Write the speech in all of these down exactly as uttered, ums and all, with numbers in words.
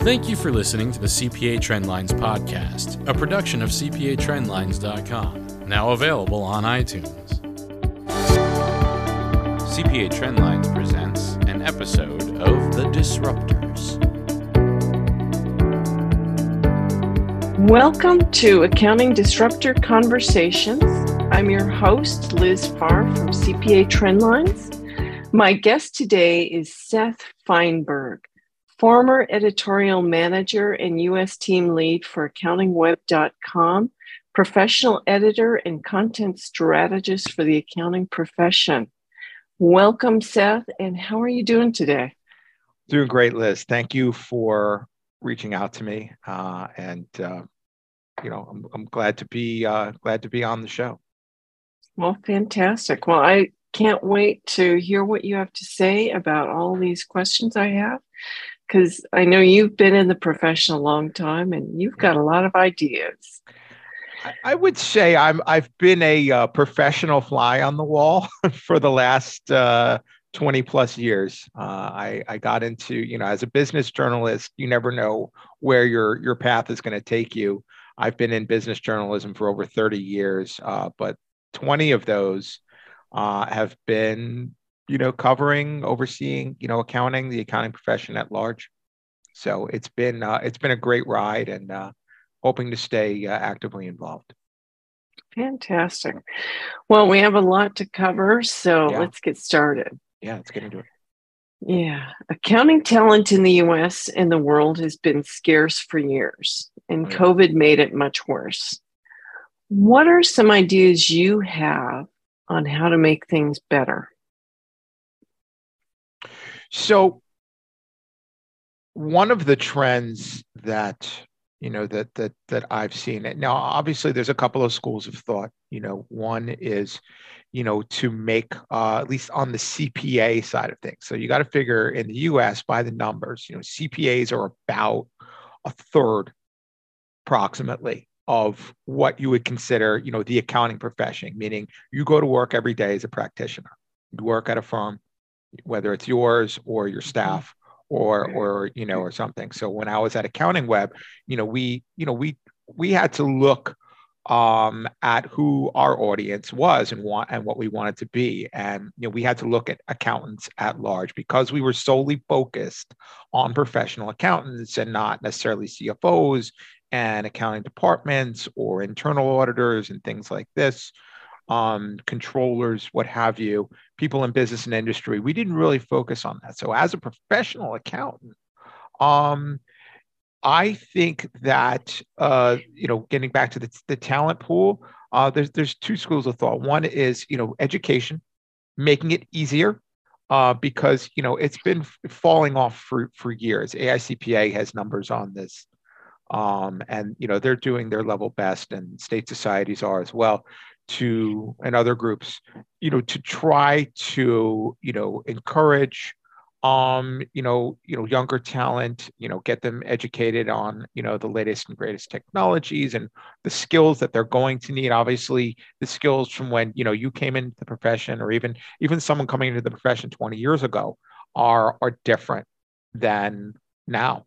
Thank you for listening to the C P A Trendlines podcast, a production of C P A Trendlines dot com, now available on iTunes. C P A Trendlines presents an episode of The Disruptors. Welcome to Accounting Disruptor Conversations. I'm your host, Liz Farr from C P A Trendlines. My guest today is Seth Feinberg, former editorial manager and U S team lead for accounting web dot com, professional editor and content strategist for the accounting profession. Welcome, Seth, and how are you doing today? Doing great, Liz. Thank you for reaching out to me, uh, and uh, you know, I'm, I'm glad to be uh, glad to be on the show. Well, fantastic. Well, I can't wait to hear what you have to say about all these questions I have, because I know you've been in the profession a long time and you've got a lot of ideas. I, I would say I'm I've been a uh, professional fly on the wall for the last uh, twenty plus years. Uh, I I got into, you know, as a business journalist, you never know where your your path is going to take you. I've been in business journalism for over thirty years, uh, but twenty of those uh, have been, you know, covering, overseeing, you know, accounting, the accounting profession at large. So it's been uh, it's been a great ride, and uh, hoping to stay uh, actively involved. Fantastic. Well, we have a lot to cover, so Yeah. let's get started. Yeah, let's get into it. Yeah, accounting talent in the U S and the world has been scarce for years, and Oh, yeah. COVID made it much worse. What are some ideas you have on how to make things better? So one of the trends that, you know, that that that I've seen it now, obviously there's a couple of schools of thought. You know, one is, you know, to make uh, at least on the C P A side of things. So you got to figure in the U S by the numbers, you know, C P As are about a third approximately of what you would consider, you know, the accounting profession, meaning you go to work every day as a practitioner. You work at a firm, whether it's yours or your staff or, or, you know, or something. So when I was at Accounting Web, you know, we, you know, we, we had to look um, at who our audience was and want, and what we wanted to be. And, you know, we had to look at accountants at large because we were solely focused on professional accountants and not necessarily C F Os and accounting departments or internal auditors and things like this, um, controllers, what have you, people in business and industry. We didn't really focus on that. So as a professional accountant, um, I think that, uh, you know, getting back to the, the talent pool, uh, there's, there's two schools of thought. One is, you know, education, making it easier. Uh, because, you know, it's been falling off for, for years. A I C P A has numbers on this. Um, and, you know, they're doing their level best, and state societies are as well, to, and other groups, you know, to try to, you know, encourage, um, you know, you know, younger talent, you know, get them educated on, you know, the latest and greatest technologies and the skills that they're going to need. Obviously, the skills from when, you know, you came into the profession, or even, even someone coming into the profession twenty years ago are, are different than now.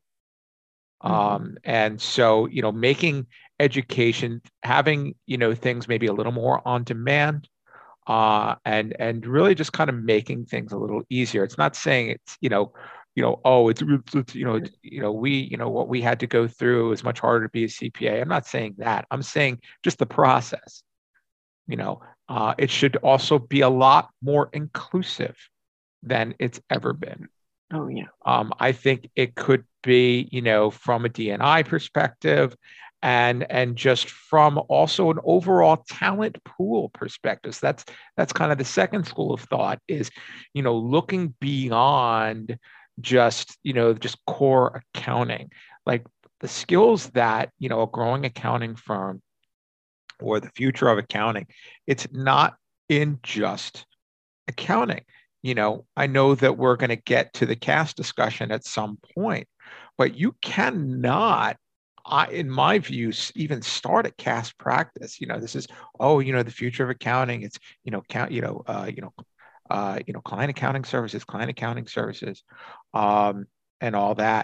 Um, and so, you know, making education, having, you know, things maybe a little more on demand, uh, and, and really just kind of making things a little easier. It's not saying it's, you know, you know, oh, it's, it's you know, it's, you know, we, you know, what we had to go through is much harder to be a C P A. I'm not saying that. I'm saying just the process, you know, uh, it should also be a lot more inclusive than it's ever been. Oh, yeah. Um, I think it could be, you know, from a D and I perspective, and and just from also an overall talent pool perspective. So that's that's kind of the second school of thought is, you know, looking beyond just, you know, just core accounting, like the skills that, you know, a growing accounting firm or the future of accounting, it's not in just accounting. You know, I know that we're going to get to the C A S discussion at some point, but you cannot, I, in my view, even start a C A S practice. You know, this is, oh, you know, the future of accounting. It's, you know, count, you know, uh, you know, uh, you know, client accounting services, client accounting services, um, and all that.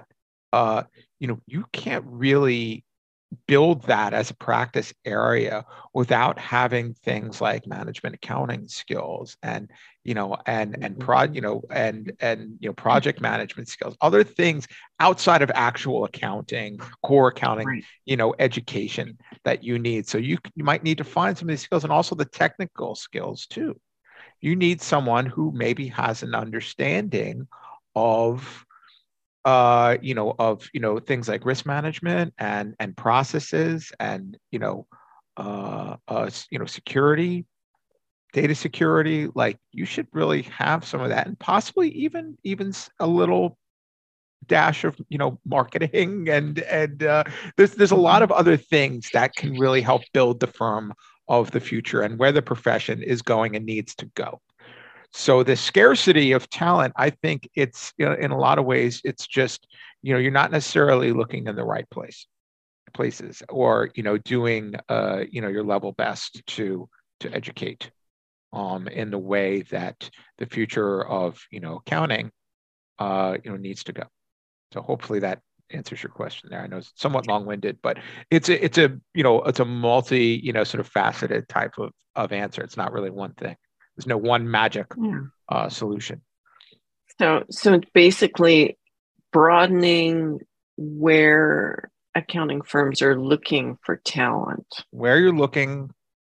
uh, you know, you can't really build that as a practice area without having things like management accounting skills and you know and and pro you know and and you know project management skills, other things outside of actual accounting, core accounting, Right. you know education that you need. So you, you might need to find some of these skills, and also the technical skills too. You need someone who maybe has an understanding of uh, you know, of you know things like risk management and and processes and you know, uh, uh, you know, security, data security. Like you should really have some of that, and possibly even even a little dash of you know marketing and and uh, there's there's a lot of other things that can really help build the firm of the future and where the profession is going and needs to go. So the scarcity of talent, I think it's, you know, in a lot of ways, it's just, you know, you're not necessarily looking in the right place, places, or, you know, doing, uh, you know, your level best to, to educate um, in the way that the future of, you know, accounting, uh, you know, needs to go. So hopefully that answers your question there. I know it's somewhat long-winded, but it's a, it's a, you know, it's a multi, you know, sort of faceted type of, of answer. It's not really one thing. There's no one magic Yeah. uh, solution. So, so it's basically broadening where accounting firms are looking for talent. Where you're looking,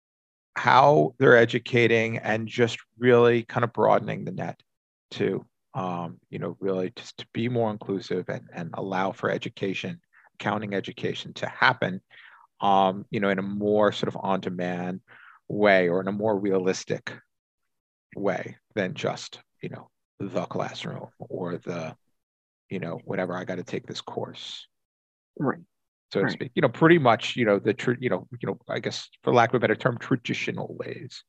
how they're educating, and just really kind of broadening the net to, um, you know, really just to be more inclusive and, and allow for education, accounting education to happen, um, you know, in a more sort of on-demand way or in a more realistic way than just, you know, the classroom or the, you know, whatever, I got to take this course, Right. so to Right. speak. You know, pretty much, you know, the, tr- you know, you know, I guess for lack of a better term, traditional ways.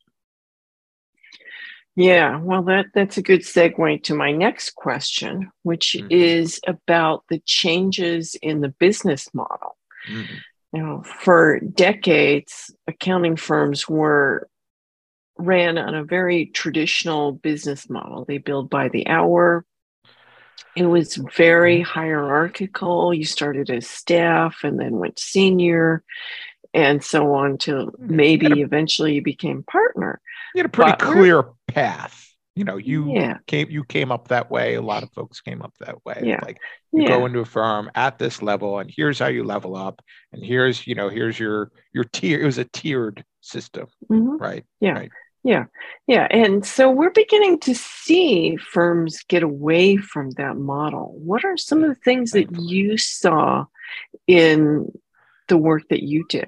Yeah, well, that that's a good segue to my next question, which Mhm. is about the changes in the business model. Mhm. You know, for decades, accounting firms were ran on a very traditional business model. They billed by the hour. It was very Yeah. hierarchical. You started as staff and then went senior and so on till Yeah. maybe You had a, eventually you became partner. you had a pretty But we're, clear path. You know, you yeah, came you came up that way. A lot of folks came up that way. yeah, Like you go yeah. into a firm at this level, and here's how you level up, and here's, you know, here's your your tier. It was a tiered system, Mhm. right? Yeah, Right. yeah, yeah. And so we're beginning to see firms get away from that model. What are some of the things that Thankfully. you saw in the work that you did?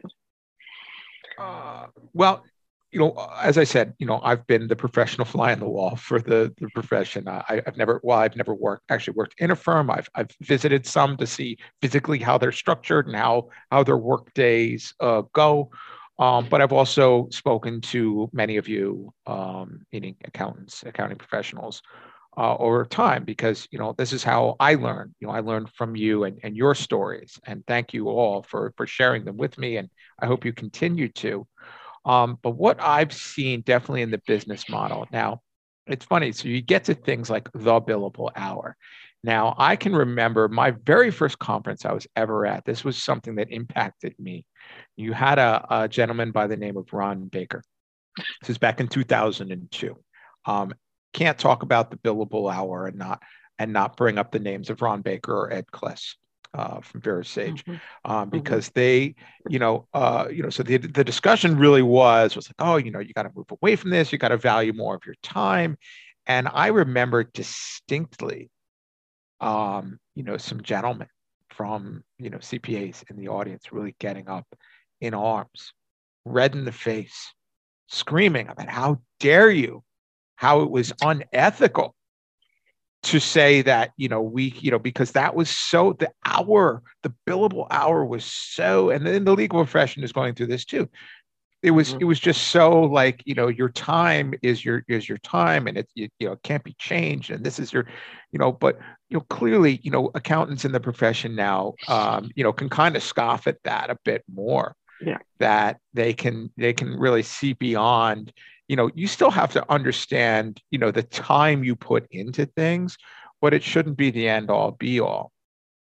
Uh, well, you know, as I said, you know, I've been the professional fly on the wall for the, the profession. I, I've never, well, I've never worked, actually worked in a firm. I've, I've visited some to see physically how they're structured and how, how their work days uh, go. Um, but I've also spoken to many of you, um, meaning accountants, accounting professionals, uh, over time, because, you know, this is how I learned. You know, I learned from you and, and your stories. And thank you all for, for sharing them with me. And I hope you continue to. Um, but what I've seen definitely in the business model now, it's funny. So you get to things like the billable hour. Now, I can remember my very first conference I was ever at. This was something that impacted me. You had a, a gentleman by the name of Ron Baker. This is back in two thousand two. Um, can't talk about the billable hour and not and not bring up the names of Ron Baker or Ed Kless uh, from VeraSage, Mhm. um, Mhm. because they, you know, uh, you know, so the the discussion really was was like, oh, you know, you got to move away from this. You got to value more of your time. And I remember distinctly, um, you know, some gentlemen from, you know, C P As in the audience really getting up in arms, red in the face, screaming about how dare you, how it was unethical to say that, you know, we, you know, because that was so, the hour, the billable hour was so, and then the legal profession is going through this too. It was, Mhm. it was just so like, you know, your time is your, is your time, and it, you, you know, it can't be changed. And this is your, you know, but, you know, clearly, you know, accountants in the profession now, um, you know, can kind of scoff at that a bit more. Yeah. That they can they can really see beyond. You know, you still have to understand, you know, the time you put into things, but it shouldn't be the end all be all.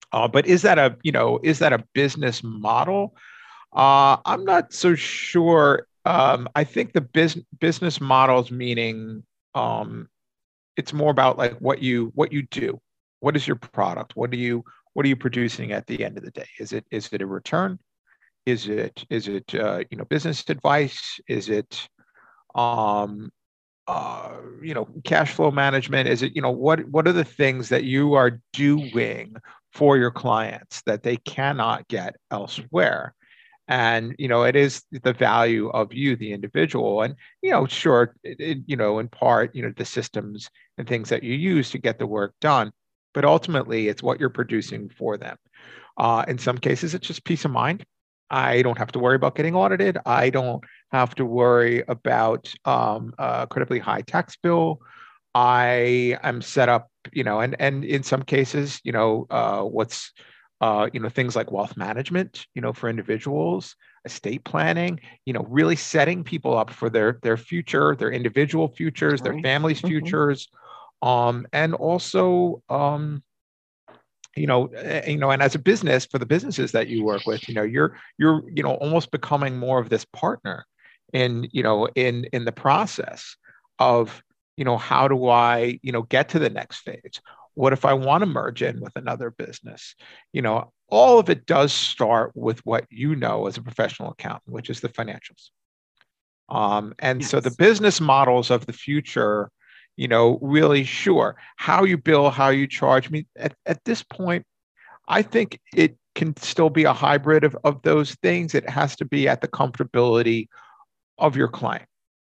Uh, but is that a, you know, is that a business model? Uh, I'm not so sure. Um, I think the business business models, meaning um, it's more about like what you what you do. What is your product? What do you what are you producing at the end of the day? Is it is it a return? Is it is it uh, you know, business advice? Is it um, uh, you know, cash flow management? Is it, you know, what what are the things that you are doing for your clients that they cannot get elsewhere? And you know, it is the value of you, the individual. And you know, sure, it, it, you know, in part, you know, the systems and things that you use to get the work done, but ultimately it's what you're producing for them. Uh, in some cases it's just peace of mind. I don't have to worry about getting audited. I don't have to worry about um, a critically high tax bill. I am set up, you know, and and in some cases, you know, uh, what's uh, you know, things like wealth management, you know, for individuals, estate planning, you know, really setting people up for their their future, their individual futures, their Right. families' Mhm. futures, um, and also, um, you know, eh, you know, and as a business, for the businesses that you work with, you know, you're you're you know, almost becoming more of this partner in, you know, in in the process of, you know, how do I, you know, get to the next phase? What if I want to merge in with another business? You know, all of it does start with what you know as a professional accountant, which is the financials. Um, and so the Yes. business models of the future, you know, really, sure, how you bill, how you charge. I mean, at, at this point, I think it can still be a hybrid of, of those things. It has to be at the comfortability of your client,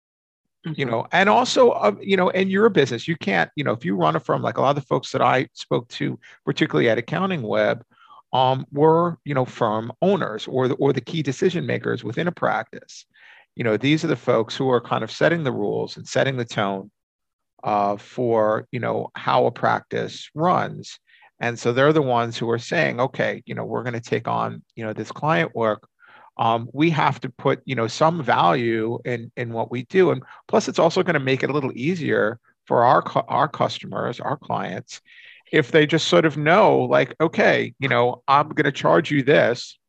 you Mhm. know, and also, of, you know, in your business, you can't, you know, if you run a firm, like a lot of the folks that I spoke to, particularly at Accounting Web, um, were, you know, firm owners or the, or the key decision makers within a practice. You know, these are the folks who are kind of setting the rules and setting the tone uh, for, you know, how a practice runs. And so they're the ones who are saying, okay, you know, we're going to take on, you know, this client work. Um, we have to put, you know, some value in in what we do, and plus, it's also going to make it a little easier for our our customers, our clients, if they just sort of know, like, okay, you know, I'm going to charge you this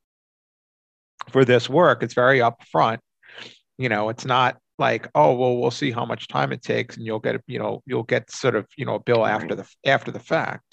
for this work. It's very upfront. You know, it's not like, oh, well, we'll see how much time it takes, and you'll get, you know, you'll get sort of, you know, a bill after Right. the after the fact.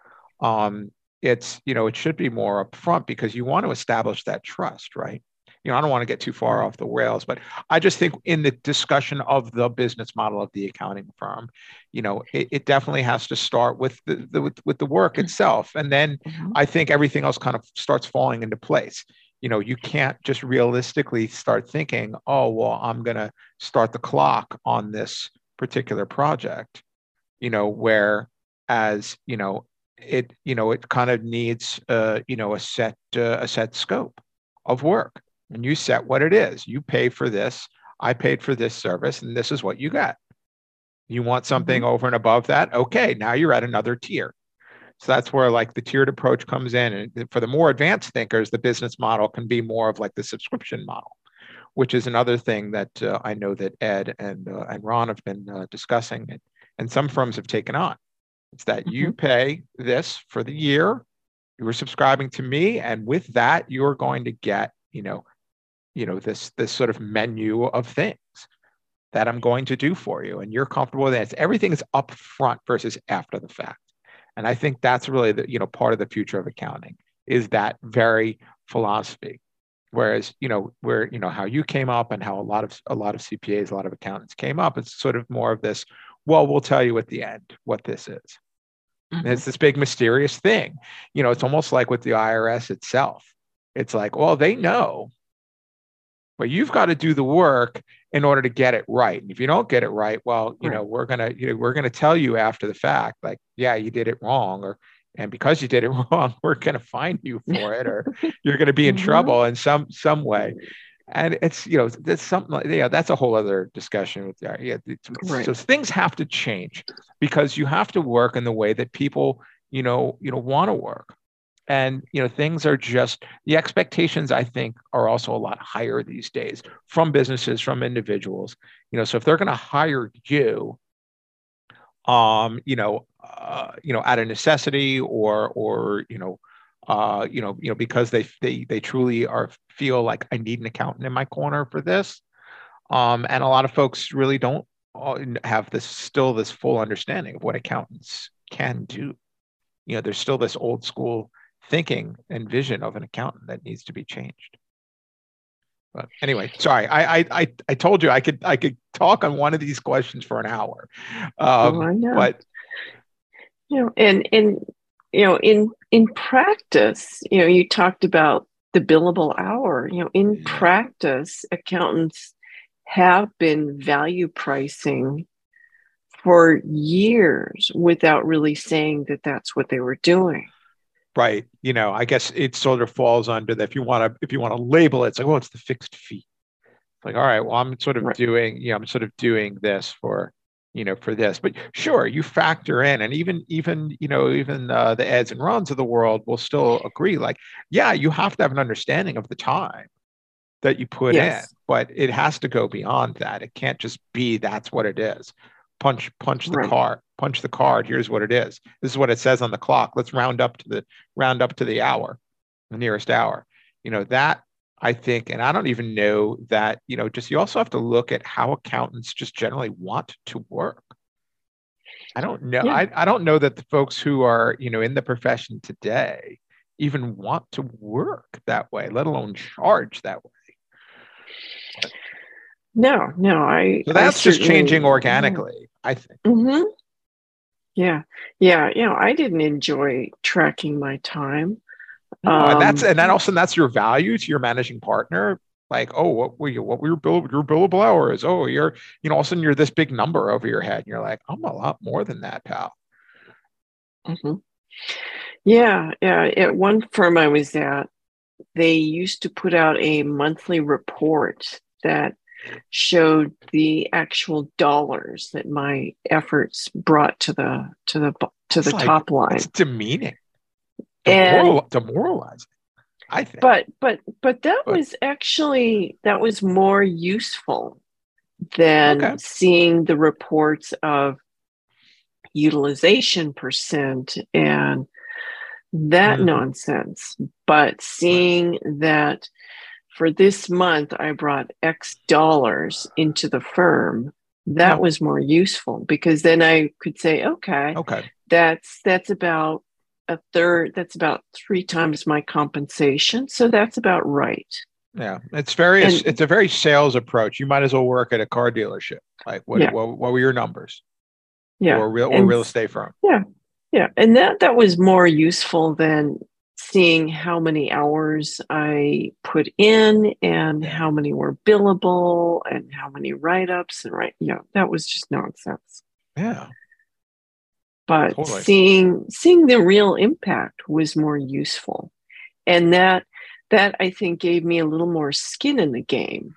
Um, it's, you know, it should be more upfront because you want to establish that trust, right? You know, I don't want to get too far Right. off the rails, but I just think in the discussion of the business model of the accounting firm, you know, it, it definitely has to start with the, the with, with the work itself, and then Mhm. I think everything else kind of starts falling into place. You know, you can't just realistically start thinking, oh, well, I'm going to start the clock on this particular project, you know, where as, you know, it, you know, it kind of needs, uh, you know, a set, uh, a set scope of work. And you set what it is. You pay for this. I paid for this service, and this is what you got. You want something Mhm. over and above that? Okay, now you're at another tier. So that's where like the tiered approach comes in. And for the more advanced thinkers, the business model can be more of like the subscription model, which is another thing that uh, I know that Ed and uh, and Ron have been uh, discussing, and, and some firms have taken on. It's that you Mhm. pay this for the year, you are subscribing to me, and with that, you're going to get, you know, you know, this this sort of menu of things that I'm going to do for you, and you're comfortable with it. Everything is upfront versus after the fact. And I think that's really the, you know, part of the future of accounting is that very philosophy. Whereas, you know, where, you know, how you came up and how a lot of a lot of C P As, a lot of accountants came up, it's sort of more of this, well, we'll tell you at the end what this is. And Mhm. it's this big mysterious thing. You know, it's almost like with the I R S itself. It's like, well, they know, but you've got to do the work in order to get it right. And if you don't get it right, well, you know, Right. we're gonna, you know, we're gonna tell you after the fact, like, yeah, you did it wrong, or and because you did it wrong, we're gonna fine you for it, or you're gonna be in Mhm. trouble in some some way. And it's, you know, that's something like, yeah, that's a whole other discussion with that. Yeah, it's, it's, so Right. things have to change because you have to work in the way that people, you know, you know, want to work. And you know, things are just, the expectations, I think, are also a lot higher these days from businesses, from individuals. You know, so if they're going to hire you, um, you know, uh, you know, out of necessity, or or you know, uh, you know, you know, because they they they truly are feel like I need an accountant in my corner for this. Um, and a lot of folks really don't uh, have this still this full understanding of what accountants can do. You know, there's still this old school thinking and vision of an accountant that needs to be changed. But anyway, sorry, I I I, I told you I could I could talk on one of these questions for an hour. Um, oh, I know. But you know, and and you know, in in practice, you know, you talked about the billable hour. You know, in yeah. practice, accountants have been value pricing for years without really saying that that's what they were doing. Right. You know, I guess it sort of falls under that if you want to if you want to label it, it's like, well, it's the fixed fee. Like, all right, well, I'm sort of Right. doing, you know, I'm sort of doing this for, you know, for this. But sure, you factor in, and even even, you know, even uh, the Eds and Runs of the world will still agree, like, yeah, you have to have an understanding of the time that you put Yes. in, but it has to go beyond that. It can't just be that's what it is. Punch, punch the Right. card, punch the card. Here's what it is. This is what it says on the clock. Let's round up to the round up to the hour, the nearest hour. You know, that I think, and I don't even know that, you know, just you also have to look at how accountants just generally want to work. I don't know. Yeah. I, I don't know that the folks who are, you know, in the profession today even want to work that way, let alone charge that way. No, no, I. So that's I just changing certainly- organically, I think. Mm-hmm. Yeah, yeah, you know, I didn't enjoy tracking my time. No, and that's Um, and that also that's your value to your managing partner. Like, oh, what were you? What were your bill your billable hours? Oh, you're, you know, all of a sudden you're this big number over your head, and you're like, I'm a lot more than that, pal. mhm. Yeah, yeah. At one firm I was at, they used to put out a monthly report that showed the actual dollars that my efforts brought to the to the to It's the like, top line. it's demeaning, And demoral, demoralizing, I think. but but but that But- was actually that was more useful than Okay. seeing the reports of utilization percent and that Mhm. nonsense. But seeing that for this month I brought X dollars into the firm, that Yeah. was more useful because then I could say, okay, Okay. that's that's about a third, that's about three times my compensation. So that's about right. Yeah, it's very And- it's a very sales approach. You might as well work at a car dealership. Like, what Yeah. what, what were your numbers? Yeah. Or real or And- real estate firm. Yeah. And that that was more useful than seeing how many hours I put in and Yeah. how many were billable and how many write-ups and right. Yeah, that was just nonsense. Yeah. But Totally. seeing seeing the real impact was more useful. And that that I think gave me a little more skin in the game.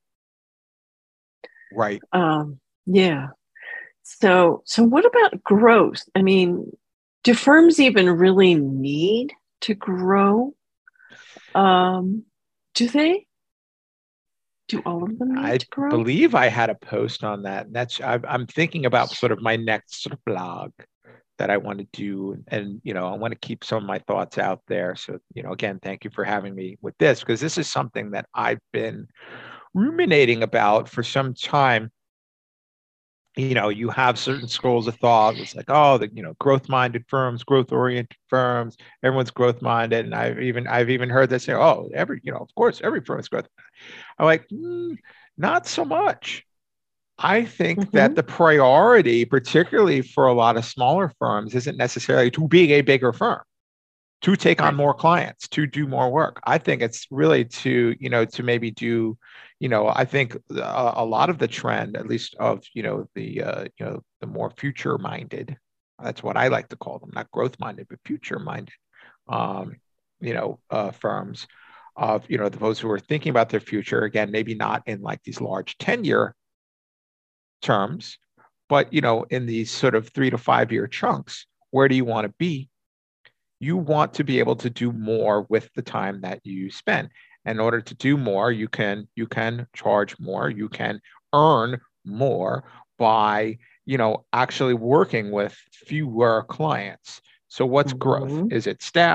Right. Um, yeah. So so what about growth? I mean, do firms even really need to grow? Um, do they? Do all of them need I to grow? believe I had a post on that. And that's I, I'm thinking about sort of my next sort of blog that I want to do, and you know, I want to keep some of my thoughts out there. So, you know, again, thank you for having me with this, because this is something that I've been ruminating about for some time. You know, you have certain schools of thought. It's like, oh, the, you know, growth-minded firms, growth-oriented firms, everyone's growth-minded. And I've even I've even heard this say, oh, every, you know, of course, every firm is growth. I'm like, mm, not so much. I think Mhm. that the priority, particularly for a lot of smaller firms, isn't necessarily to be a bigger firm, to take on Right. more clients, to do more work. I think it's really to, you know, to maybe do, you know, I think a, a lot of the trend, at least of, you know, the, uh, you know, the more future minded, that's what I like to call them, not growth minded, but future minded, um, you know, uh, firms of, you know, those who are thinking about their future, again, maybe not in like these large ten year terms, but, you know, in these sort of three to five year chunks, where do you want to be? You want to be able to do more with the time that you spend. In order to do more, you can you can charge more, you can earn more by, you know, actually working with fewer clients. So what's growth? Mhm. Is it staff?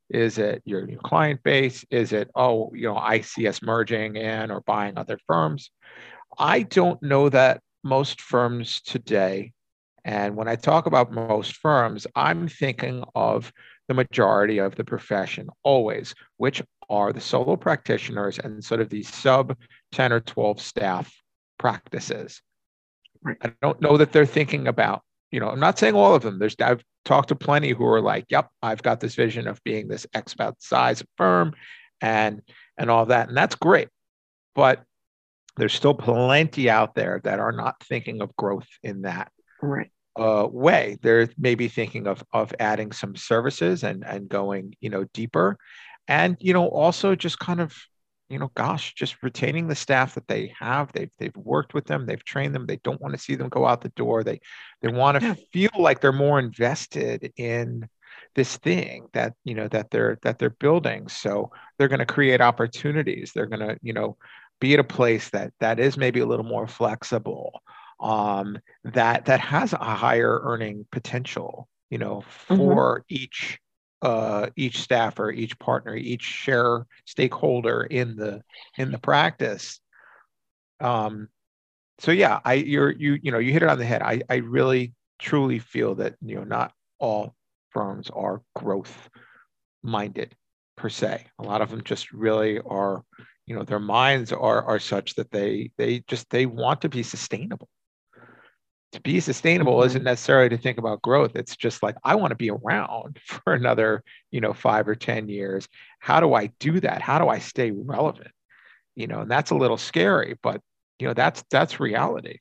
Is it your, your client base? Is it, oh, you know, I see us merging in or buying other firms? I don't know that most firms today, and when I talk about most firms, I'm thinking of the majority of the profession always, which are the solo practitioners and sort of these sub ten or twelve staff practices. Right. I don't know that they're thinking about, you know, I'm not saying all of them. There's, I've talked to plenty who are like, yep, I've got this vision of being this expat size firm and, and all that. And that's great. But there's still plenty out there that are not thinking of growth in that Right. uh, way. They're maybe thinking of, of adding some services and, and going, you know, deeper. And, you know, also just kind of, you know, gosh, just retaining the staff that they have. They've they've worked with them, they've trained them. They don't want to see them go out the door. They they want to Yeah. feel like they're more invested in this thing that, you know, that they're that they're building. So they're going to create opportunities. They're going to, you know, be at a place that that is maybe a little more flexible, um, that that has a higher earning potential, you know, Mm-hmm. for each uh, each staffer, each partner, each share stakeholder in the in the practice. Um, so yeah, I you're you you know you hit it on the head. I I really truly feel that, you know, not all firms are growth minded per se. A lot of them just really are, you know, their minds are are such that they they just they want to be sustainable. To be sustainable Mm-hmm. isn't necessarily to think about growth. It's just like, I want to be around for another, you know, five or ten years. How do I do that? How do I stay relevant? You know, and that's a little scary, but, you know, that's that's reality.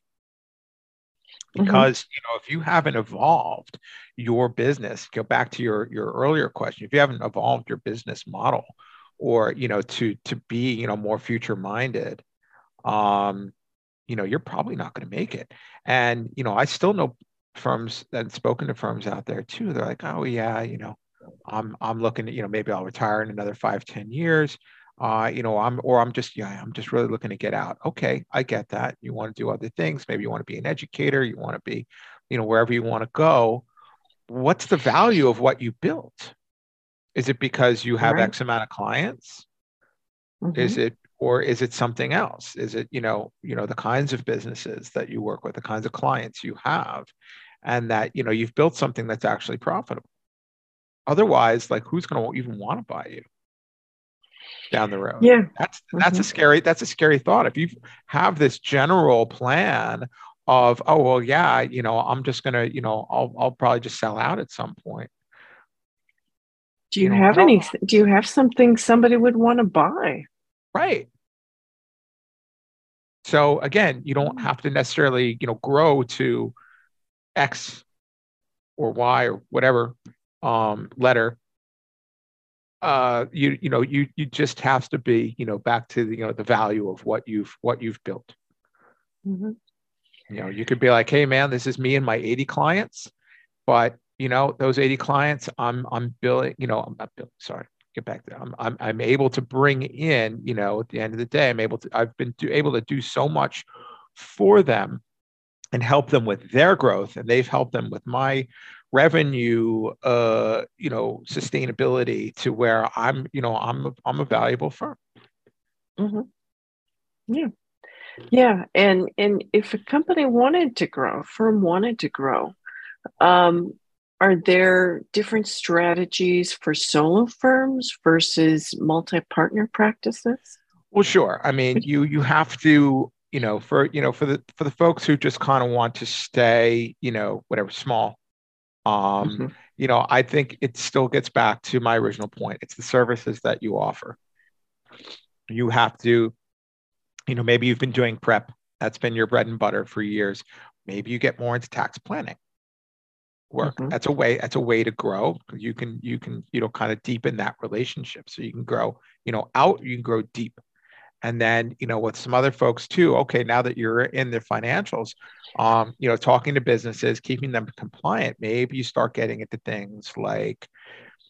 Mm-hmm. Because, you know, if you haven't evolved your business, go back to your your earlier question, if you haven't evolved your business model, or, you know, to to be, you know, more future minded, um, you know, you're probably not going to make it. And, you know, I still know firms that spoken to firms out there too. They're like, oh yeah, you know, I'm I'm looking at, you know, maybe I'll retire in another five, ten years. Uh, you know, I'm or I'm just, yeah, I'm just really looking to get out. Okay, I get that. You want to do other things. Maybe you want to be an educator, you want to be, you know, wherever you want to go. What's the value of what you built? Is it because you have Right. X amount of clients? Mm-hmm. Is it, or is it something else? Is it, you know, you know, the kinds of businesses that you work with, the kinds of clients you have, and that, you know, you've built something that's actually profitable. Otherwise, like, who's going to even want to buy you down the road? Yeah. That's that's Mm-hmm. a scary that's a scary thought. If you have this general plan of, oh well, yeah, you know, I'm just gonna, you know, I'll I'll probably just sell out at some point. Do You you know, I have don't. any, do you have something somebody would want to buy? Right. So again, you don't have to necessarily, you know, grow to X or Y or whatever um, letter. Uh, you you know you you just have to be, you know, back to the, you know, the value of what you've what you've built. Mm-hmm. You know, you could be like, hey man, this is me and my eighty clients, but, you know, those eighty clients, I'm I'm billing, you know, I'm not billing, sorry, get back there. I'm I'm I'm able to bring in, you know, at the end of the day, I'm able to I've been do, able to do so much for them and help them with their growth, and they've helped them with my revenue, uh, you know, sustainability, to where I'm, you know, I'm a, I'm a valuable firm. Mm-hmm. Yeah. Yeah. And and if a company wanted to grow, firm wanted to grow, um, are there different strategies for solo firms versus multi-partner practices? Well, sure. I mean, you you have to, you know, for, you know, for the for the folks who just kind of want to stay, you know, whatever, small. Um, Mm-hmm. you know, I think it still gets back to my original point. It's the services that you offer. You have to, you know, maybe you've been doing prep. That's been your bread and butter for years. Maybe you get more into tax planning work. Mm-hmm. That's a way, that's a way to grow. You can, you can, you know, kind of deepen that relationship. So you can grow, you know, out, you can grow deep. And then, you know, with some other folks too, okay, now that you're in the financials, um, you know, talking to businesses, keeping them compliant, maybe you start getting into things like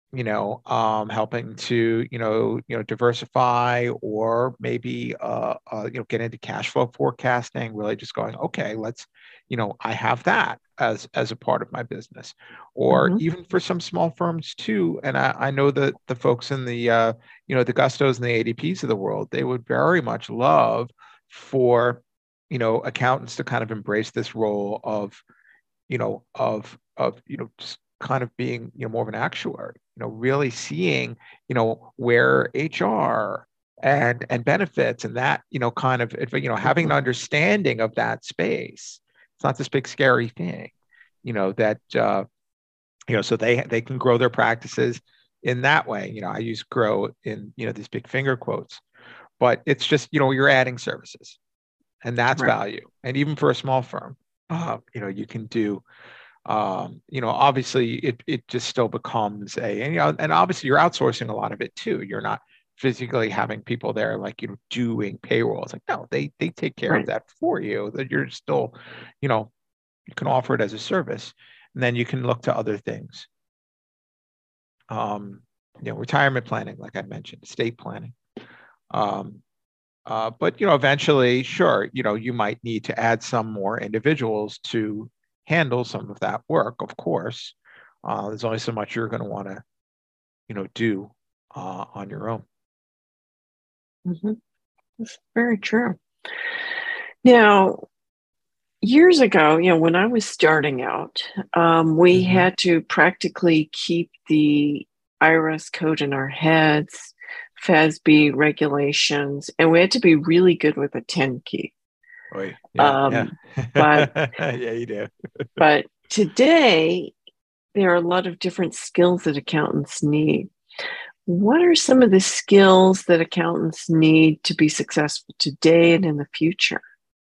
you know, um, helping to, you know, you know, diversify, or maybe, uh, uh, you know, get into cash flow forecasting, really just going, okay, let's, you know, I have that as, as a part of my business, or Mm-hmm. even for some small firms too. And I, I know that the folks in the, uh, you know, the Gustos and the A D Ps of the world, they would very much love for, you know, accountants to kind of embrace this role of, you know, of, of, you know, just kind of being, you know, more of an actuary, you know, really seeing, you know, where H R and, and benefits and that, you know, kind of, you know, having an understanding of that space. It's not this big scary thing, you know, that, uh, you know, so they, they can grow their practices in that way. You know, I use grow in, you know, these big finger quotes, but it's just, you know, you're adding services, and that's Right. value. And even for a small firm, uh, you know, you can do, um, you know, obviously it it just still becomes a, and, you know, and obviously you're outsourcing a lot of it too. You're not physically having people there, like, you know, doing payroll. It's like, no, they they take care of Right. that for you. That you're still, you know, you can offer it as a service, and then you can look to other things. Um, you know, retirement planning, like I mentioned, estate planning. Um, Uh, but, you know, eventually, sure, you know, you might need to add some more individuals to handle some of that work, of course. Uh, there's only so much you're going to want to, you know, do uh, on your own. Mm-hmm. That's very true. Now, years ago, you know, when I was starting out, um, we Mm-hmm. had to practically keep the I R S code in our heads, F A S B regulations, and we had to be really good with a ten key. Right. Yeah. Yeah. Um, but Yeah, you do. but today, there are a lot of different skills that accountants need. What are some of the skills that accountants need to be successful today and in the future?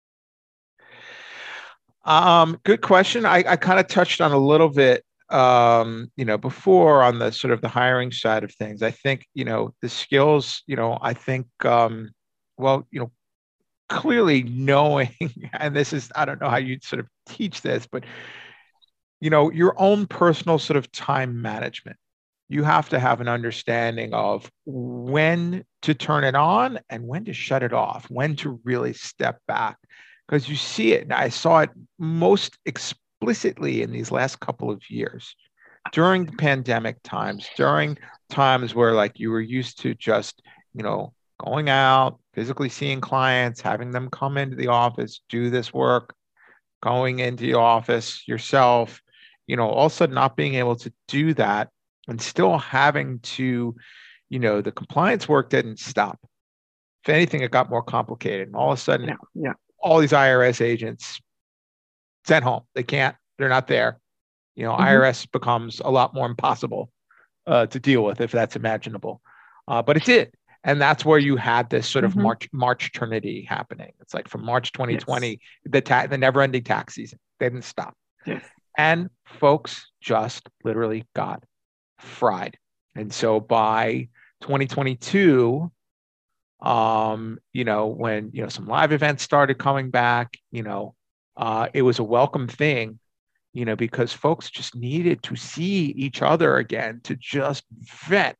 Um, good question. I, I kind of touched on a little bit, um, you know, before on the sort of the hiring side of things. I think, you know, the skills, you know, I think, um, well, you know, clearly knowing, and this is, I don't know how you sort of teach this, but, you know, your own personal sort of time management. You have to have an understanding of when to turn it on and when to shut it off, when to really step back. Because you see it, and I saw it most explicitly in these last couple of years during the pandemic times, during times where, like, you were used to just, you know, going out, physically seeing clients, having them come into the office, do this work, going into the office yourself, you know, all of a sudden not being able to do that and still having to, you know, the compliance work didn't stop. If anything, it got more complicated. And all of a sudden, Yeah, yeah. all these I R S agents sent home. They can't, they're not there. You know, Mm-hmm. I R S becomes a lot more impossible uh, to deal with, if that's imaginable. Uh, but it did. And that's where you had this sort of Mm-hmm. March March eternity happening. It's like from March twenty twenty, Yes. the ta- the never-ending tax season. They didn't stop. Yes. And folks just literally got fried. And so by twenty twenty-two, um, you know, when, you know, some live events started coming back, you know, uh, it was a welcome thing, you know, because folks just needed to see each other again, to just vet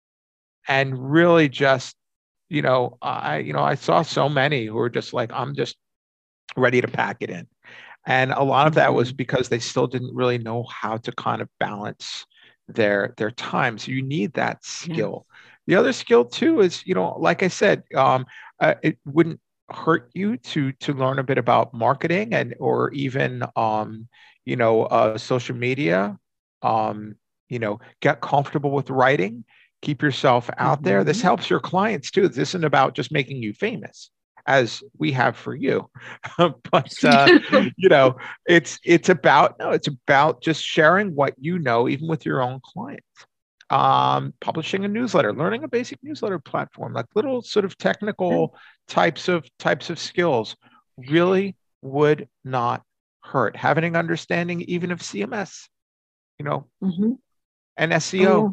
and really just, you know, I, you know, I saw so many who were just like, I'm just ready to pack it in. And a lot of that was Mm-hmm. because they still didn't really know how to kind of balance their their time. So you need that Yeah. skill. The other skill too is, you know, like I said, um, uh, it wouldn't hurt you to to learn a bit about marketing, and or even, um, you know, uh, social media. Um, you know, get comfortable with writing. Keep yourself out there. This Mm-hmm. helps your clients too. This isn't about just making you famous, as we have for you. But uh, you know, it's it's about no, it's about just sharing what you know, even with your own clients. Um, publishing a newsletter, learning a basic newsletter platform, like little sort of technical types of types of skills, really would not hurt. Having an understanding even of C M S, you know, Mm-hmm. and Oh, S E O.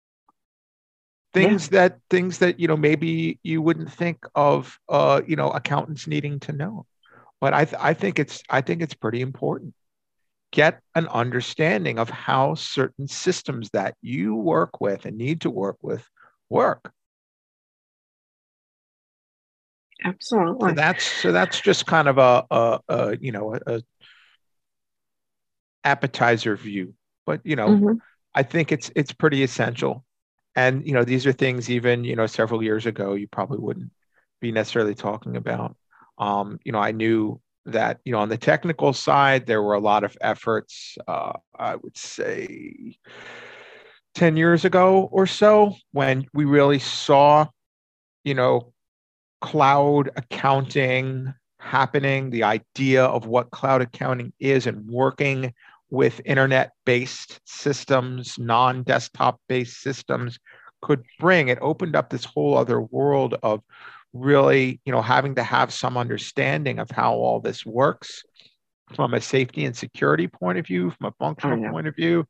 yeah. Things that things that you know, maybe you wouldn't think of, uh, you know, accountants needing to know. But I th- I think it's I think it's pretty important. get an understanding of how certain systems that you work with and need to work with work. Absolutely. So that's so that's just kind of a, a, a you know a, a appetizer view, but you know mm-hmm. I think it's it's pretty essential. And you know these are things even you know several years ago you probably wouldn't be necessarily talking about. Um, you know I knew that you know on the technical side there were a lot of efforts. Uh, I would say ten years ago or so when we really saw you know cloud accounting happening, the idea of what cloud accounting is and working with internet-based systems, non-desktop-based systems could bring. It opened up this whole other world of really, you know, having to have some understanding of how all this works from a safety and security point of view, from a functional point of view.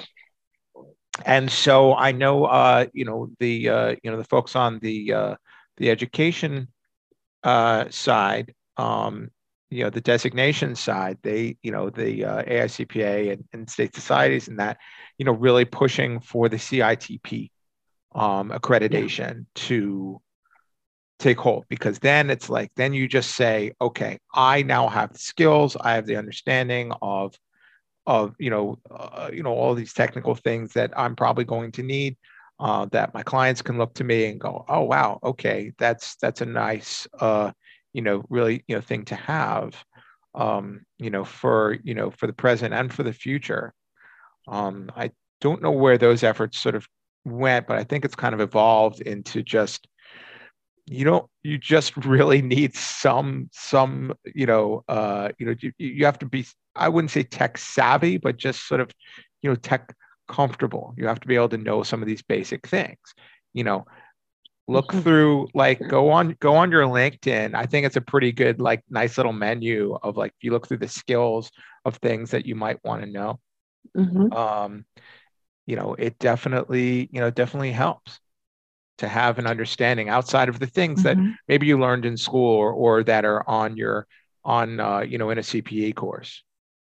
And so I know, uh, you know, the uh, you know the folks on the uh, the education uh, side, um, you know, the designation side, they, you know, the uh, A I C P A and, and state societies and that, you know, really pushing for the C I T P um, accreditation yeah. to take hold, because then it's like, then you just say, okay, I now have the skills, I have the understanding of, of, you know, uh, you know, all these technical things that I'm probably going to need, uh, that my clients can look to me and go, oh, wow, okay, that's, that's a nice, uh, you know, really, you know, thing to have, um, you know, for, you know, for the present and for the future. Um, I don't know where those efforts sort of went, but I think it's kind of evolved into just, you don't, you just really need some, some, you know, uh, you know, you, you have to be, I wouldn't say tech savvy, but just sort of, you know, tech comfortable. You have to be able to know some of these basic things, you know, look through, like, go on, go on your LinkedIn. I think it's a pretty good, like, nice little menu of, like, if you look through the skills of things that you might want to know. Mm-hmm. Um, you know, it definitely, you know, definitely helps to have an understanding outside of the things mm-hmm. that maybe you learned in school or, or that are on your, on, uh, you know, in a C P A course.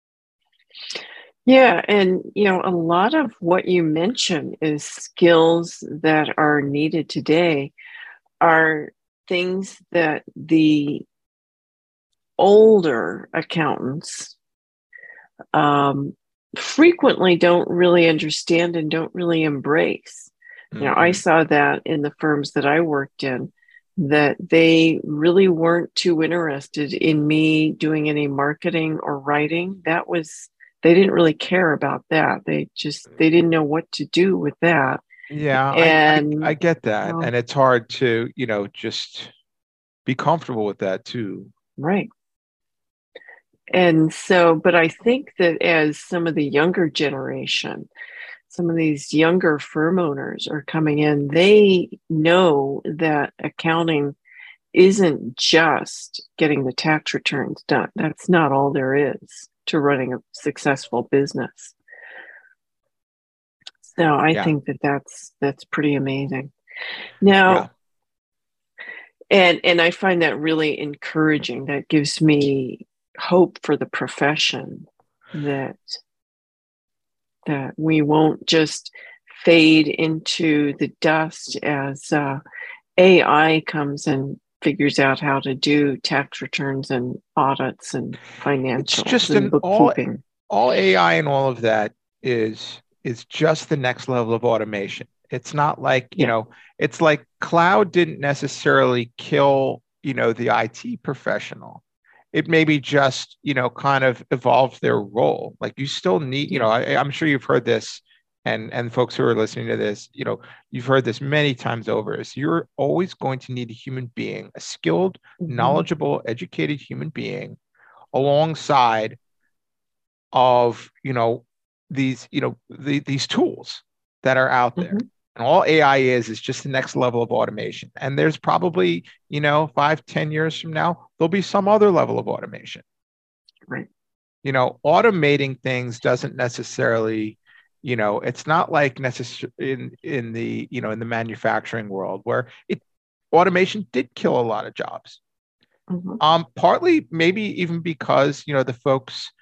Yeah. And, you know, a lot of what you mentioned is skills that are needed today are things that the older accountants um, frequently don't really understand and don't really embrace. Mm-hmm. You know, I saw that in the firms that I worked in, that they really weren't too interested in me doing any marketing or writing. That was, they didn't really care about that. They just, they didn't know what to do with that. Yeah, and I, I, I get that. Well, and it's hard to, you know, just be comfortable with that too. Right. And so, but I think that as some of the younger generation, some of these younger firm owners are coming in, they know that accounting isn't just getting the tax returns done. That's not all there is to running a successful business. So I yeah. think that that's, that's pretty amazing. Now, yeah. and, and I find that really encouraging. That gives me hope for the profession, that that we won't just fade into the dust as uh, A I comes and figures out how to do tax returns and audits and financials. It's just and an, bookkeeping. All, all A I and all of that is is just the next level of automation. It's not like, you yeah. know, it's like cloud didn't necessarily kill, you know, the I T professional. It maybe just, you know, kind of evolved their role. Like you still need, you know, I, I'm sure you've heard this, and and folks who are listening to this, you know, you've heard this many times over. Is you're always going to need a human being, a skilled, mm-hmm. knowledgeable, educated human being, alongside of, you know, these, you know, the, these tools that are out there. Mm-hmm. And all A I is, is just the next level of automation. And there's probably, you know, five, ten years from now, there'll be some other level of automation. Right. You know, automating things doesn't necessarily, you know, it's not like necessarily in, in the, you know, in the manufacturing world where it, automation did kill a lot of jobs. Mm-hmm. Um, partly maybe even because, you know, the folks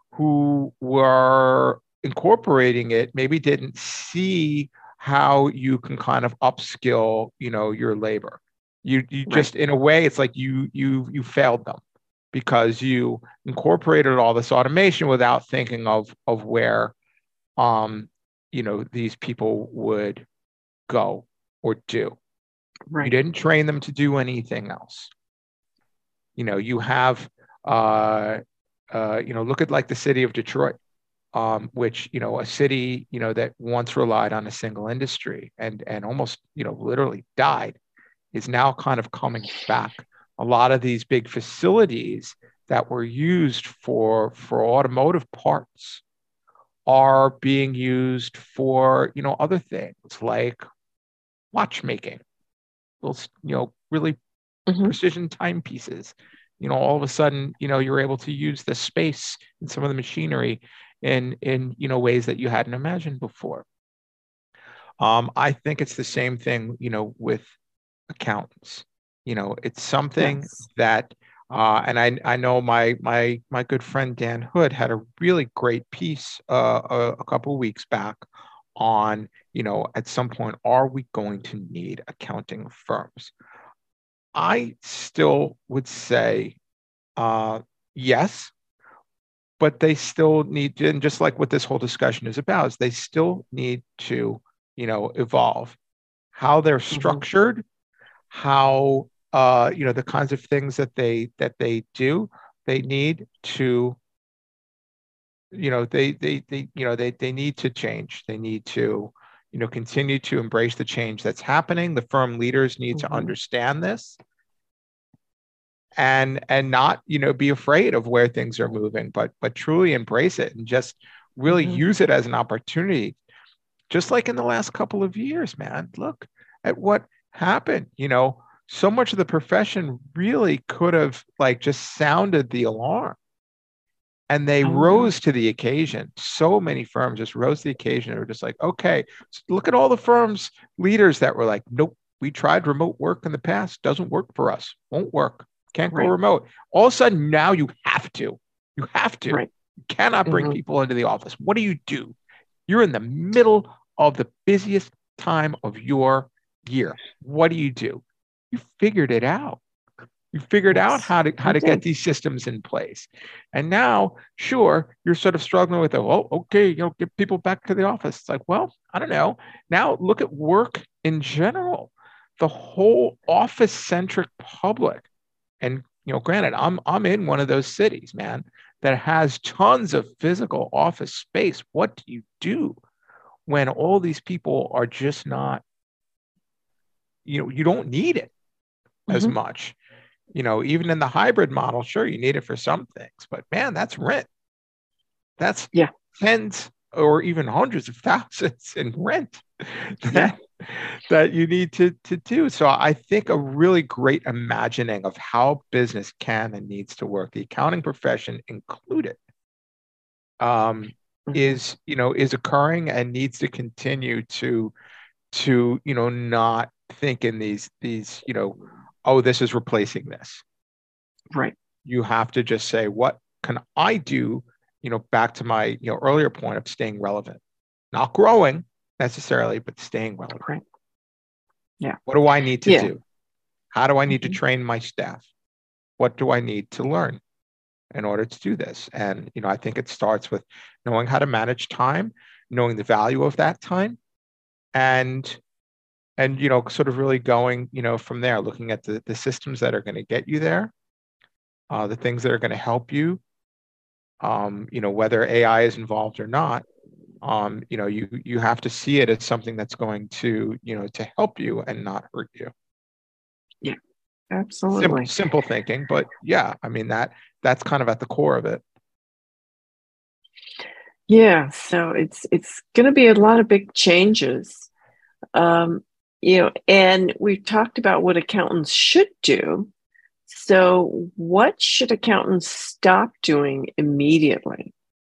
who were incorporating it maybe didn't see how you can kind of upskill, you know, your labor. You you Right. just, in a way, it's like you you you failed them because you incorporated all this automation without thinking of of where um you know these people would go or do. You Right. didn't train them to do anything else. You know, you have uh uh you know, look at like the city of Detroit, um, which, you know, a city, you know, that once relied on a single industry and and almost, you know, literally died, is now kind of coming back. A lot of these big facilities that were used for for automotive parts are being used for, you know, other things like watchmaking, those, you know, really Mm-hmm. precision timepieces. You know, all of a sudden, you know, you're able to use the space and some of the machinery in in you know ways that you hadn't imagined before. Um, I think it's the same thing, you know, with accountants. You know, it's something Yes. that, uh, and I I know my my my good friend Dan Hood had a really great piece uh, a, a couple of weeks back on, you know, at some point, are we going to need accounting firms? I still would say uh, yes, but they still need to, and just like what this whole discussion is about, is they still need to, you know, evolve how they're Mm-hmm. structured, how uh, you know, the kinds of things that they that they do. They need to, you know, they they they you know they they need to change. They need to, you know, continue to embrace the change that's happening. The firm leaders need to Mm-hmm. understand this and and not, you know, be afraid of where things are moving, but but truly embrace it and just really Mm-hmm. use it as an opportunity. Just like in the last couple of years, man, look at what happened. You know, so much of the profession really could have like just sounded the alarm, and they Oh, yeah. rose to the occasion. So many firms just rose to the occasion. They were just like, okay, so look at all the firms leaders that were like, nope, we tried remote work in the past, doesn't work for us, won't work, can't go Right. remote. All of a sudden, now you have to, you have to, Right. you cannot bring Mm-hmm. people into the office. What do you do? You're in the middle of the busiest time of your year. What do you do? You figured it out. You figured out Yes. how to how We to get did. these systems in place. And now, sure, you're sort of struggling with, oh, okay, you know, get people back to the office. It's like, well, I don't know. Now look at work in general. The whole office-centric public. And, you know, granted, I'm I'm in one of those cities, man, that has tons of physical office space. What do you do when all these people are just not, you know, you don't need it as Mm-hmm. much? You know, even in the hybrid model, sure, you need it for some things, but man, that's rent. That's Yeah. tens or even hundreds of thousands in rent Yeah. that, that you need to, to do. So I think a really great imagining of how business can and needs to work, the accounting profession included, um, Mm-hmm. is, you know, is occurring and needs to continue to, to, you know, not think in these, these, you know, oh, this is replacing this. Right. You have to just say, what can I do? You know, back to my, you know, earlier point of staying relevant, not growing necessarily, but staying relevant. Right. Yeah. What do I need to Yeah. do? How do I need to Mm-hmm. train my staff? What do I need to learn in order to do this? And, you know, I think it starts with knowing how to manage time, knowing the value of that time, and and you know, sort of really going, you know, from there, looking at the, the systems that are going to get you there, uh, the things that are going to help you, um, you know, whether A I is involved or not. Um, you know, you you have to see it as something that's going to, you know, to help you and not hurt you. Yeah. Simple, Absolutely. simple thinking, but yeah, I mean that that's kind of at the core of it. Yeah. So it's it's going to be a lot of big changes. Um, you know, and we've talked about what accountants should do. So, what should accountants stop doing immediately?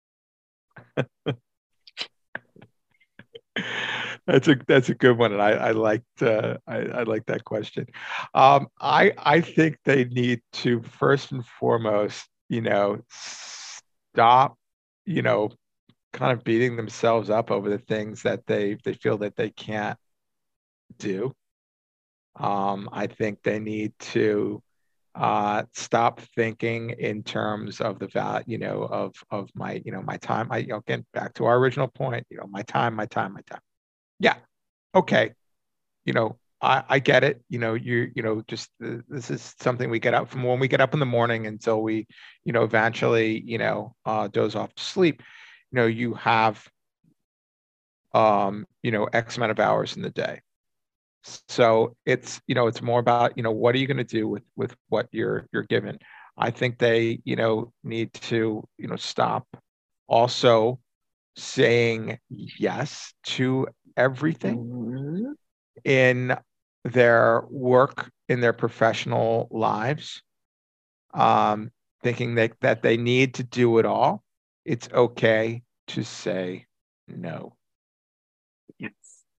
That's a that's a good one, and I I liked uh, I I like that question. Um, I I think they need to first and foremost, you know, stop you know, kind of beating themselves up over the things that they they feel that they can't do. Um, I think they need to uh, stop thinking in terms of the value, you know, of of my, you know, my time. I, you know, again, back to our original point, you know, my time, my time, my time. Yeah, okay, you know, I, I get it. You know, you you know, just uh, this is something we get up from when we get up in the morning until we, you know, eventually, you know, uh, doze off to sleep. You know, you have, um, you know, X amount of hours in the day. So it's, you know, it's more about, you know, what are you going to do with with what you're you're given? I think they, you know, need to, you know, stop also saying yes to everything Mhm. in their work, in their professional lives, um, thinking that that they need to do it all. It's okay to say no. Yes.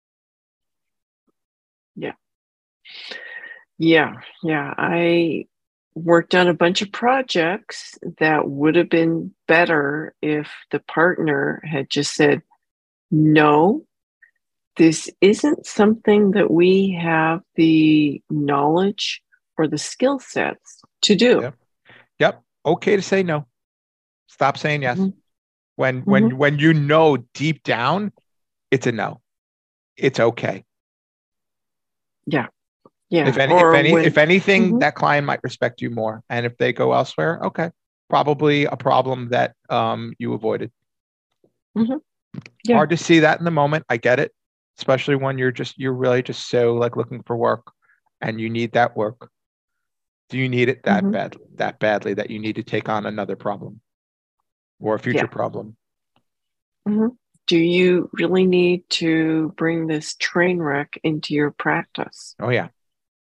Yeah. Yeah. Yeah. I worked on a bunch of projects that would have been better if the partner had just said, no, this isn't something that we have the knowledge or the skill sets to do. Yep. Yep. Okay to say no. Stop saying yes. Mhm. When Mhm. when when you know deep down it's a no. It's okay. Yeah. Yeah. If any if Or any if when, anything, mhm, that client might respect you more. And if they go elsewhere, okay. Probably a problem that um you avoided. mhm. Yeah. Hard to see that in the moment. I get it. Especially when you're just you're really just so like looking for work and you need that work. Do you need it that Mhm. bad that badly that you need to take on another problem or a future Yeah. problem? Mhm. Do you really need to bring this train wreck into your practice? Oh yeah.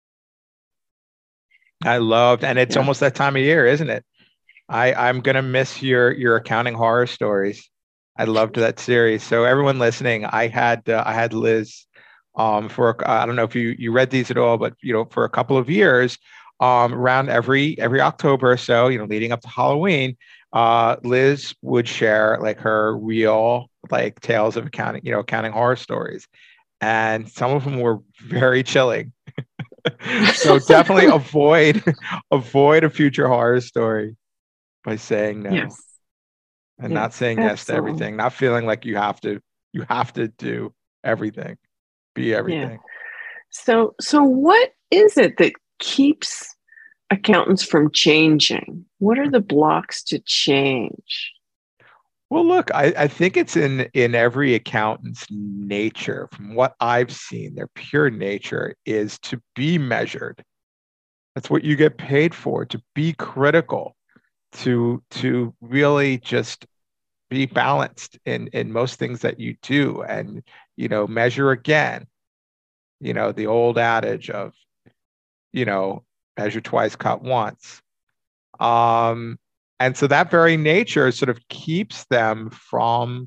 I loved, and it's Yeah. almost that time of year, isn't it? I I'm gonna miss your your accounting horror stories. I loved that series. So everyone listening, I had uh, I had Liz um for I don't know if you you read these at all, but you know for a couple of years, um around every every October or so, you know, leading up to Halloween, uh Liz would share like her real like tales of accounting, you know, accounting horror stories, and some of them were very chilling. So definitely avoid avoid a future horror story by saying no Yes. and not Yes. saying yes to Absolutely. everything, not feeling like you have to you have to do everything, be Yeah. everything. So, so what is it that keeps accountants from changing? What are the blocks to change? Well, look, I, I think it's in in every accountant's nature. From what I've seen, their pure nature is to be measured. That's what you get paid for, to be critical, to to really just be balanced in in most things that you do, and you know measure again. You know the old adage of you know measure twice, cut once. Um, and so that very nature sort of keeps them from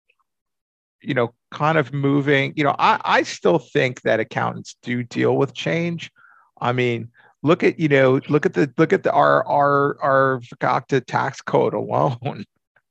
you know kind of moving. You know, I I still think that accountants do deal with change. I mean. Look at you know look at the look at the our our our FCACTA tax code alone.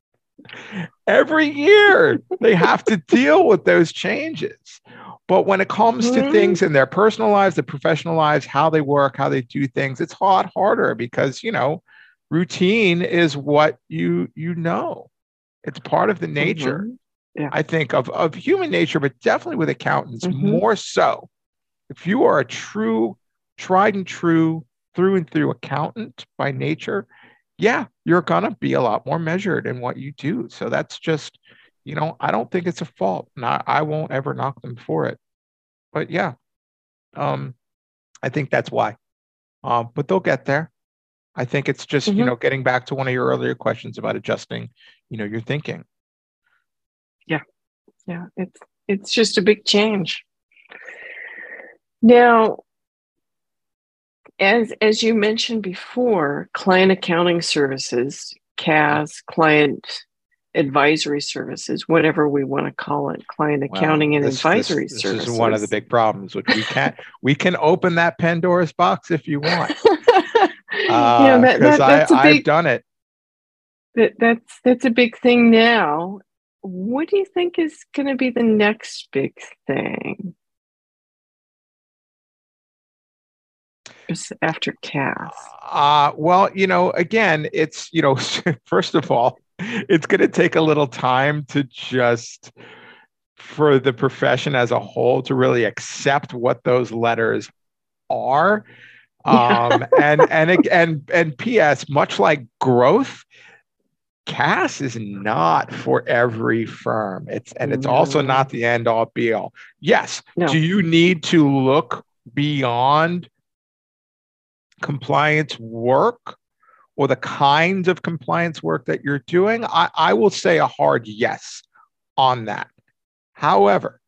Every year they have to deal with those changes. But when it comes to Mhm. things in their personal lives, their professional lives, how they work, how they do things, it's a lot harder because, you know, routine is what you you know. It's part of the nature, Mhm. Yeah. I think, of, of human nature, but definitely with accountants, Mhm. more so. If you are a true, tried and true, through and through accountant by nature, yeah, you're gonna be a lot more measured in what you do. So that's just, you know, I don't think it's a fault, and I, I won't ever knock them for it. But yeah, um, I think that's why. Um, but they'll get there. I think it's just, you Mhm. know, getting back to one of your earlier questions about adjusting, you know, your thinking. Yeah. Yeah. It's it's just a big change. Now, as as you mentioned before, client accounting services, C A S, client advisory services, whatever we want to call it, client Well, accounting and this this advisory this is one of the services. big problems, which we can't we can open that Pandora's box if you want, Yeah, uh, that because that I that's a I've big done it. that that's that's a big thing now. What do you think is going to be the next big thing after C A S? Uh, well, you know, again, it's, you know, first of all, it's going to take a little time to just for the profession as a whole to really accept what those letters are. Um, and, and, and, and P S, much like growth, C A S is not for every firm. It's, and it's no. also not the end all be all. Yes. No. Do you need to look beyond compliance work or the kinds of compliance work that you're doing? I, I will say a hard yes on that. However,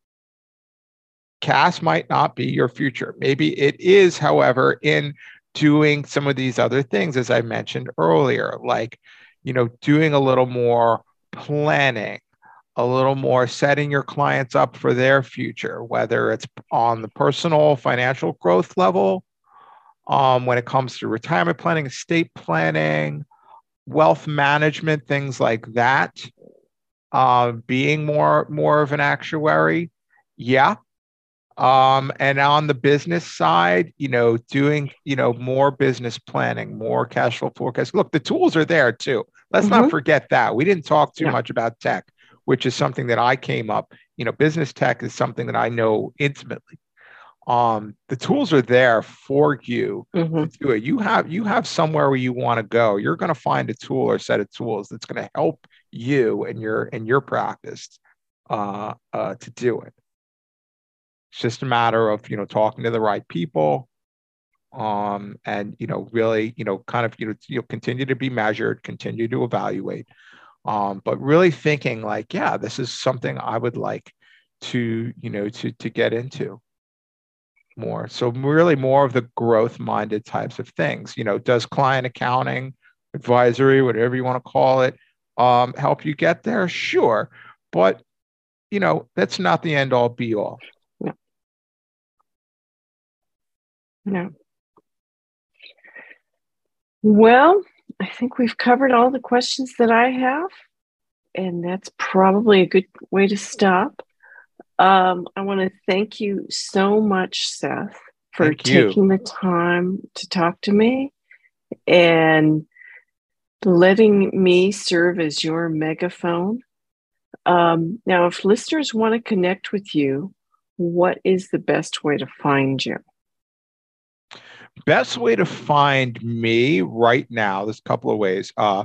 C A S might not be your future. Maybe it is, however, in doing some of these other things, as I mentioned earlier, like, you know, doing a little more planning, a little more setting your clients up for their future, whether it's on the personal financial growth level, um, when it comes to retirement planning, estate planning, wealth management, things like that, uh, being more, more of an actuary. Yeah. Um, and on the business side, you know, doing, you know, more business planning, more cash flow forecast. Look, the tools are there too. Let's mm-hmm. not forget that. We didn't talk too yeah. much about tech, which is something that I came up, you know, business tech is something that I know intimately. Um, the tools are there for you mm-hmm. to do it. You have, you have somewhere where you want to go. You're going to find a tool or set of tools that's going to help you and your, and your practice uh, uh, to do it. It's just a matter of, you know, talking to the right people, um, and, you know, really, you know, kind of, you know, you'll continue to be measured, continue to evaluate, um, but really thinking like, yeah, this is something I would like to, you know, to, to get into more. So really more of the growth minded types of things, you know, does client accounting, advisory, whatever you want to call it, um, help you get there? Sure. But, you know, that's not the end all be all. No. Well, I think we've covered all the questions that I have, and that's probably a good way to stop. Um, I want to thank you so much, Seth, for thank taking you. the time to talk to me and letting me serve as your megaphone. Um, now, if listeners want to connect with you, what is the best way to find you? Best way to find me right now, there's a couple of ways. Uh,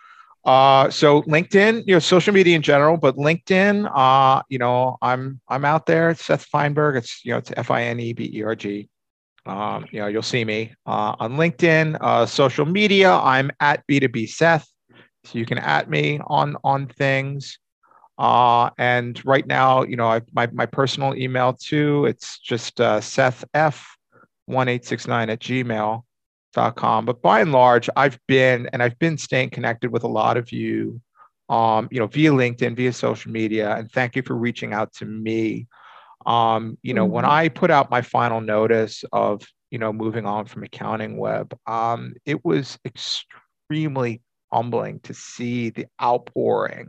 uh, so LinkedIn, you know, social media in general, but LinkedIn, uh, you know, I'm I'm out there. It's Seth Feinberg. It's, you know, it's F I N E B E R G. Um, you know, you'll see me uh, on LinkedIn. Uh, social media, I'm at B two B Seth. So you can at me on on things. Uh, and right now, you know, I, my my personal email too. It's just uh, Seth F. one eight six nine at gmail dot com. But by and large, I've been, and I've been staying connected with a lot of you, um, you know, via LinkedIn, via social media. And thank you for reaching out to me. Um, you know, mm-hmm. when I put out my final notice of, you know, moving on from Accounting Web, um, it was extremely humbling to see the outpouring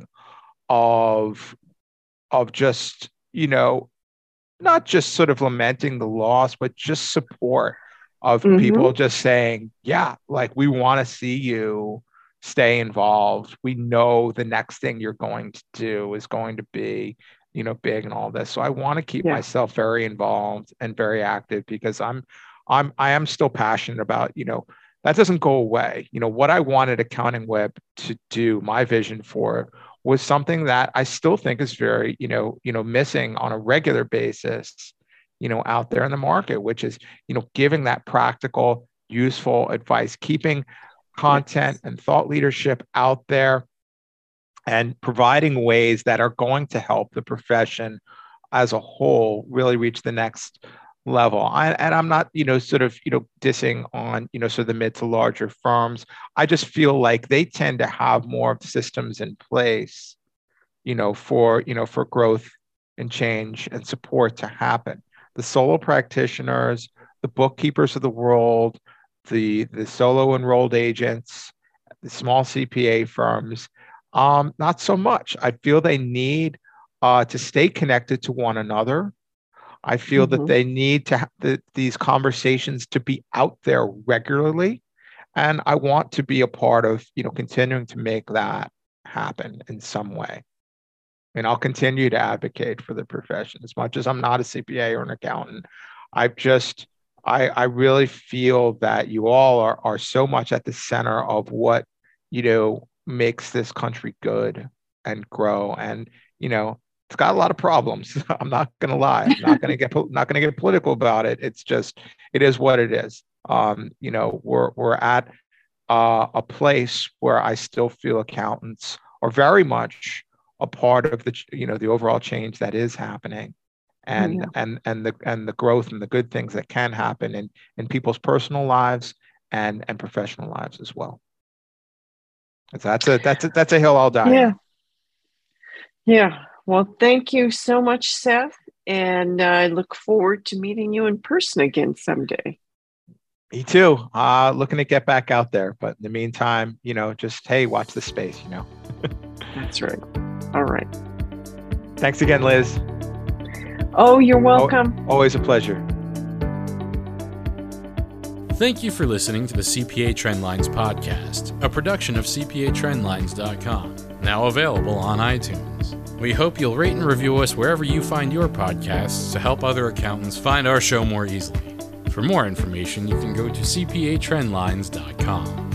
of, of just, you know, not just sort of lamenting the loss, but just support of mm-hmm. people just saying, yeah, like we want to see you stay involved. We know the next thing you're going to do is going to be, you know, big and all this. So I want to keep yeah. myself very involved and very active because I'm, I'm, I am still passionate about, you know, that doesn't go away. You know, what I wanted Accounting Web to do, my vision for it, was something that I still think is very, you know, you know, missing on a regular basis, you know, out there in the market, which is, you know, giving that practical, useful advice, keeping content and thought leadership out there and providing ways that are going to help the profession as a whole really reach the next level. I, and I'm not, you know, sort of, you know, dissing on, you know, sort of the mid to larger firms. I just feel like they tend to have more of the systems in place, you know, for, you know, for growth and change and support to happen. The solo practitioners, the bookkeepers of the world, the, the solo enrolled agents, The small C P A firms, um, not so much. I feel they need uh, to stay connected to one another. I feel mm-hmm. that they need to have the, these conversations to be out there regularly. And I want to be a part of, you know, continuing to make that happen in some way. And I'll continue to advocate for the profession as much as I'm not a C P A or an accountant. I've just, I, I really feel that you all are, are so much at the center of what, you know, makes this country good and grow. And, you know, it's got a lot of problems. I'm not going to lie. I'm not going to get, not going to get political about it. It's just, it is what it is. Um, you know, we're, we're at uh, a place where I still feel accountants are very much a part of the, you know, the overall change that is happening. And, yeah. and, and the, and the growth and the good things that can happen in, in people's personal lives and, and professional lives as well. So that's a, that's a, that's a hill I'll die Yeah. on. Yeah. Well, thank you so much, Seth. And I look forward to meeting you in person again someday. Me too. Uh, looking to get back out there. But in the meantime, you know, just, hey, watch the space, you know. That's right. All right. Thanks again, Liz. Oh, you're welcome. Always a pleasure. Thank you for listening to the C P A Trendlines podcast, a production of C P A Trendlines dot com, now available on iTunes. We hope you'll rate and review us wherever you find your podcasts to help other accountants find our show more easily. For more information, you can go to C P A Trendlines dot com.